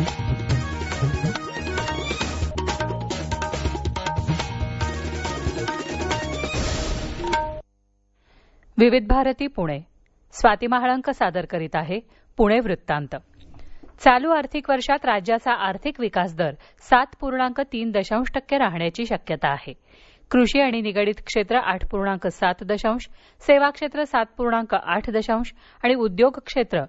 विविध भारती पुणे. स्वाती महाळंक सादर करीत आहे पुणे वृत्तांत. चालू आर्थिक वर्षात राज्याचा आर्थिक विकास दर 7.3% राहण्याची शक्यता आहे. कृषी आणि निगडित क्षेत्र 8.7%, सेवा क्षेत्र 7.8% आणि उद्योग क्षेत्र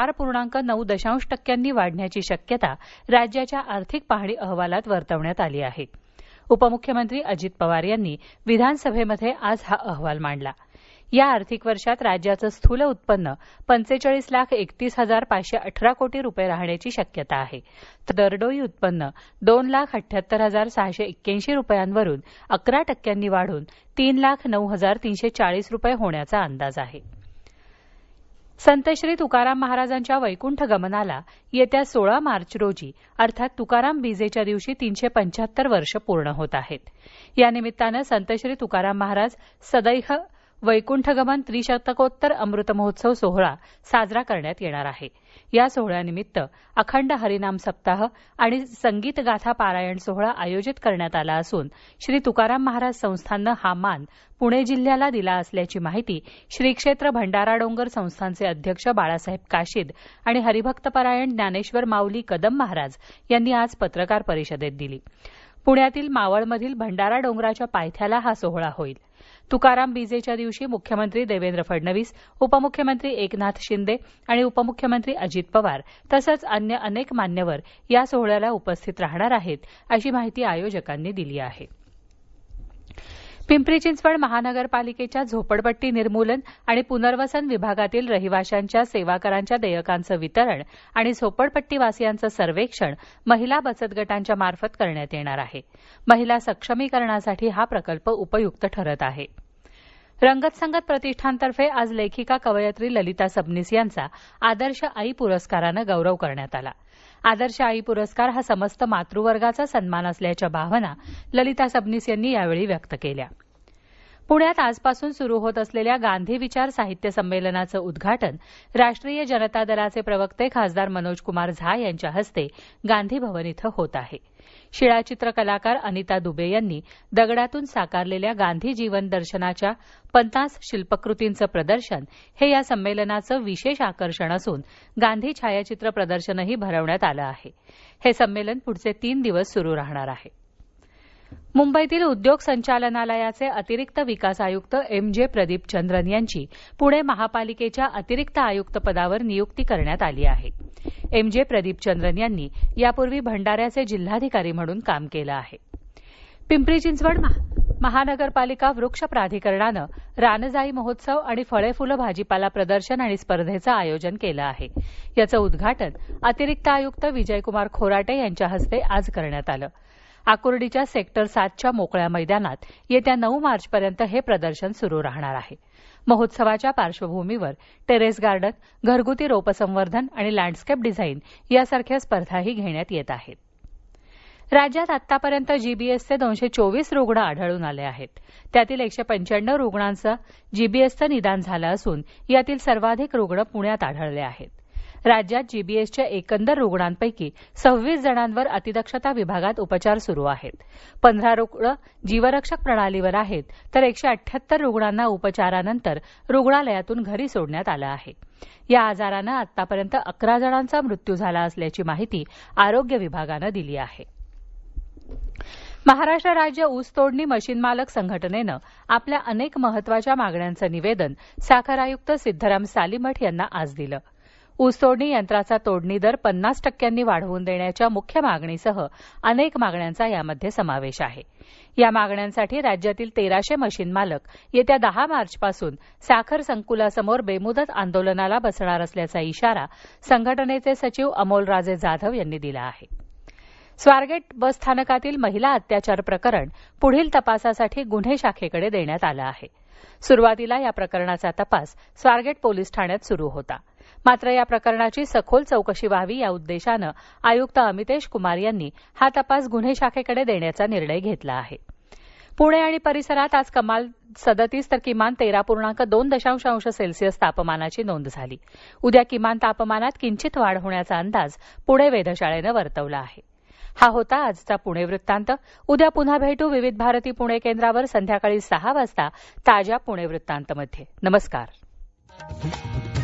4.9% वाढण्याची शक्यता राज्याच्या आर्थिक पाहणी अहवालात वर्तवण्यात आली आहे. उपमुख्यमंत्री अजित पवार यांनी विधानसभेमध्ये आज हा अहवाल मांडला. या आर्थिक वर्षात राज्याचं स्थूल उत्पन्न 45,31,518 कोटी रुपये राहण्याची शक्यता आहे. तर दरडोई उत्पन्न 2,78,681 रुपयांवरून 11% वाढून 3,09,340 रुपये होण्याचा अंदाज आहे. संत श्री तुकाराम महाराजांच्या वैकुंठ गमनाला येत्या 16 मार्च रोजी अर्थात तुकाराम बीजेच्या दिवशी 375 वर्ष पूर्ण होत आहेत. या निमित्तानं संत श्री तुकाराम महाराज सदैह वैकुंठगमन त्रिशतकोत्तर अमृत महोत्सव सोहळा साजरा करण्यात येणार आहे. या सोहळ्यानिमित्त अखंड हरिनाम सप्ताह आणि संगीत गाथा पारायण सोहळा आयोजित करण्यात आला असून श्री तुकाराम महाराज संस्थाननं हा मान पुणे जिल्ह्याला दिला असल्याची माहिती श्री क्षेत्र भंडारा डोंगर संस्थानचे अध्यक्ष बाळासाहेब काशीद आणि हरिभक्तपरायण ज्ञानेश्वर माऊली कदम महाराज यांनी आज पत्रकार परिषदेत दिली. पुण्यातील मावळमधील भंडारा डोंगराच्या पायथ्याला हा सोहळा होईल. तुकाराम बीजेच्या दिवशी मुख्यमंत्री देवेंद्र फडणवीस, उपमुख्यमंत्री एकनाथ शिंदे आणि उपमुख्यमंत्री अजित पवार तसंच अन्य अनेक मान्यवर या सोहळ्याला उपस्थित राहणार आहेत अशी माहिती आयोजकांनी दिली आहे. पिंपरी चिंचवड महानगरपालिकेच्या झोपडपट्टी निर्मूलन आणि पुनर्वसन विभागातील रहिवाशांच्या सेवाकरांच्या देयकांचं वितरण आणि झोपडपट्टीवासियांचं सर्वेक्षण महिला बचत गटांच्या मार्फत करण्यात येणार आहे. महिला सक्षमीकरणासाठी हा प्रकल्प उपयुक्त ठरत आहे. रंगत संगत प्रतिष्ठानतर्फे आज लेखिका कवयित्री ललिता सबनीस यांचा आदर्श आई पुरस्कारानं गौरव करण्यात आला. आदर्श आई पुरस्कार हा समस्त मातृवर्गाचा सन्मान असल्याच्या भावना ललिता सबनीस यांनी यावेळी व्यक्त केल्या. पुण्यात आजपासून सुरू होत असलेल्या गांधी विचार साहित्य संमेलनाचं उद्घाटन राष्ट्रीय जनता दलाचे प्रवक्ते खासदार मनोजकुमार झा यांच्या हस्ते गांधी भवन इथं होत आहे. शिळाचित्र कलाकार अनिता दुबे यांनी दगडातून साकारलेल्या गांधी जीवन दर्शनाच्या 50 शिल्पकृतींचं प्रदर्शन हे या संमेलनाचं विशेष आकर्षण असून गांधी छायाचित्र प्रदर्शनही भरवण्यात आलं आहे. हे संमेलन पुढचे 3 दिवस सुरू राहणार आहे. मुंबईतील उद्योग संचालनालयाचे अतिरिक्त विकास आयुक्त MJ प्रदीप चंद्रन यांची पुणे महापालिकेच्या अतिरिक्त आयुक्त पदावर नियुक्ती करण्यात आली आहे. MJ प्रदीप चंद्रन यांनी यापूर्वी भंडाऱ्याचे जिल्हाधिकारी म्हणून काम केलं आहे. पिंपरी चिंचवड महानगरपालिका वृक्ष प्राधिकरणानं रानजाई महोत्सव आणि फळे फुलं भाजीपाला प्रदर्शन आणि स्पर्धेचं आयोजन केलं आहे. याचं उद्घाटन अतिरिक्त आयुक्त विजयकुमार खोराटे यांच्या हस्ते आज करण्यात आलं. आकुर्डीच्या सेक्टर 7च्या मोकळ्या मैदानात येत्या 9 मार्चपर्यंत हे प्रदर्शन सुरू राहणार आहे. महोत्सवाच्या पार्श्वभूमीवर टेरेस गार्डन, घरगुती रोपसंवर्धन आणि लँडस्केप डिझाईन यासारख्या स्पर्धाही घेण्यात येत आहेत. राज्यात आतापर्यंत जीबीएसचे 224 रुग्ण आढळून आले आहेत. त्यातील 195 रुग्णांचं जीबीएसचं निदान झालं असून यातील सर्वाधिक रुग्ण पुण्यात आढळले आहेत. राज्यात जीबीएसच्या एकंदर रुग्णांपैकी 26 जणांवर अतिदक्षता विभागात उपचार सुरू आहेत. 15 रुग्ण जीवरक्षक प्रणालीवर आहेत तर 178 रुग्णांना उपचारानंतर रुग्णालयातून घरी सोडण्यात आलं आहे. या आजारानं आतापर्यंत 11 जणांचा मृत्यू झाला असल्याची माहिती आरोग्य विभागानं दिली आहे. महाराष्ट्र राज्य ऊसतोडणी मशीन मालक संघटनेनं आपल्या अनेक महत्वाच्या मागण्यांचं निवेदन साखर आयुक्त सिद्धराम सालीमठ यांना आज दिलं. ऊसतोडणी यंत्राचा तोडणी दर 50% वाढवून देण्याच्या मुख्य मागणीसह अनेक मागण्यांचा यामध्ये समावेश आहे. या मागण्यांसाठी राज्यातील 1300 मशीन मालक येत्या 10 मार्चपासून साखर संकुलासमोर बेमुदत आंदोलनाला बसणार असल्याचा इशारा संघटनेचे सचिव अमोलराजे जाधव यांनी दिला आहे. स्वारगेट बस स्थानकातील महिला अत्याचार प्रकरण पुढील तपासासाठी गुन्हे शाखेकडे देण्यात आलं आहे. सुरुवातीला या प्रकरणाचा तपास स्वारगेट पोलीस ठाण्यात सुरू होता. मात्र या प्रकरणाची सखोल चौकशी व्हावी या उद्देशानं आयुक्त अमितेश कुमार यांनी हा तपास गुन्हे शाखेकडे देण्याचा निर्णय घेतला आहे. पुणे आणि परिसरात आज कमाल 37 तर किमान 13.2 अंश सेल्सिअस तापमानाची नोंद झाली. उद्या किमान तापमानात किंचित वाढ होण्याचा अंदाज पुणे वेधशाळेनं वर्तवला आहे. हा होता आजचा पुणे वृत्तांत. उद्या पुन्हा भेटू विविध भारती पुणे केंद्रावर संध्याकाळी 6 वाजता ताज्या पुणे वृत्तांतमध्ये. नमस्कार.